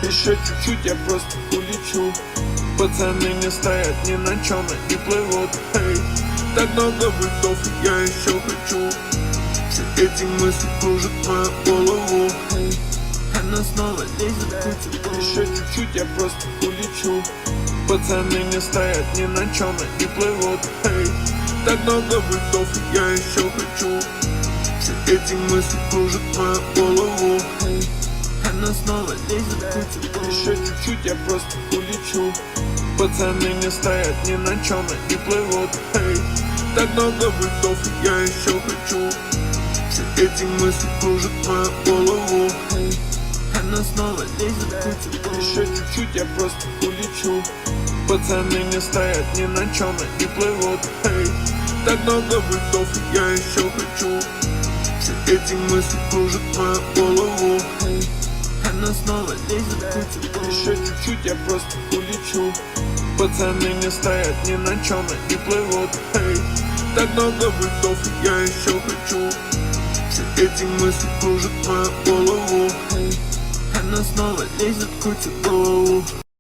Еще чуть-чуть, я просто улечу. Пацаны не стоят ни на чем и плывут, эй. Так много витов, я еще хочу. Все эти мысли кружат мою голову, эй. Она снова лезет в кучу. Еще чуть-чуть, я просто улечу. Пацаны не стоят ни на чем и плывут, эй. Так много витов, я еще хочу. Все эти мысли кружат мою голову, эй. Она снова лезет в кучу. Еще чуть-чуть, я просто улечу. Пацаны не стоят ни на чем и плывут, эй. Так много витов, я еще хочу. Все эти мысли кружат мою голову, эй. Она снова лезет в кучу. Еще чуть-чуть, я просто улечу. Пацаны не стоят ни на чем и плывут, эй. Так много витов, я еще хочу. Все эти мысли кружат мою голову, эй. Она снова лезет в кучу. Еще чуть-чуть, я просто улечу. Пацаны не стоят ни на чем и плывут, эй. Так много витов, я еще хочу. Все эти мысли кружат мою голову, эй. Она снова лезет в кучу голову.